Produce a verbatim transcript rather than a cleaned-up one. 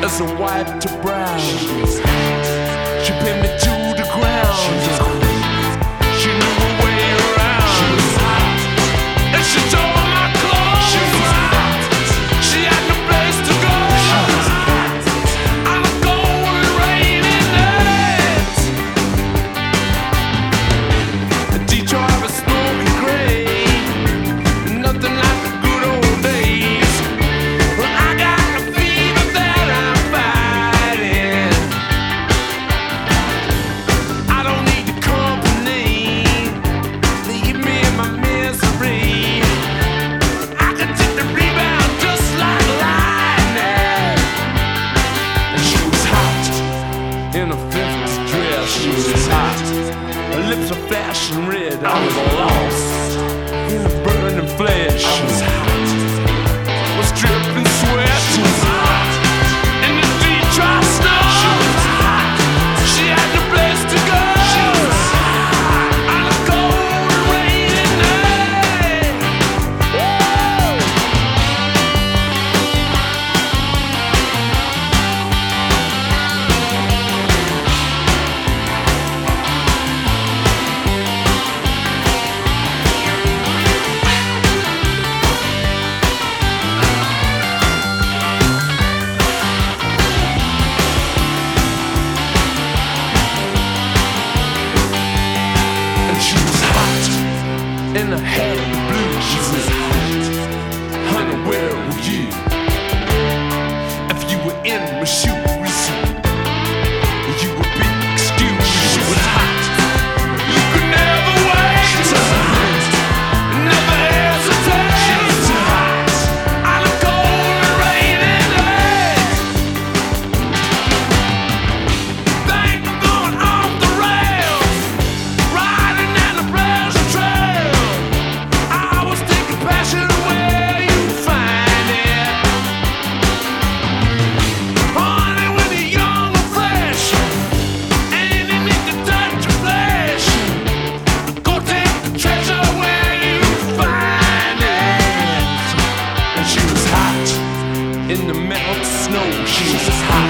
as a white to brown. She pinned me to the ground. She knew her way around. And she tore my clothes. She had no place to go. On a cold and rainy night, Detroit was smoking gray, nothing like the good old days. Well, I got a fever that I'm fighting. I don't need the company, leave me in my misery. I can take the rebound just like lightning. And she was hot in a fifties dress. She was hot, her lips were flashing red. I was lost in the burning flesh. She was hot, was dripping sweat. She was hot in the Detroit snow. She was hot, she had no place to go. She was hot on a cold and rainy night. Woo! And she was hot in the head of the blues. She was hot, honey, where were you? If you were in my shoes, you would be excused. She was hot, you could never wait, never hesitate. She was hot on a cold and rainy night. Think I'm going off the rails, riding down the pleasure trail. I was taking passion where you find it. Honey, when you're young and fresh, and you need to touch your flesh, go take the treasure where you find it. And she was hot in the melted snow. She was hot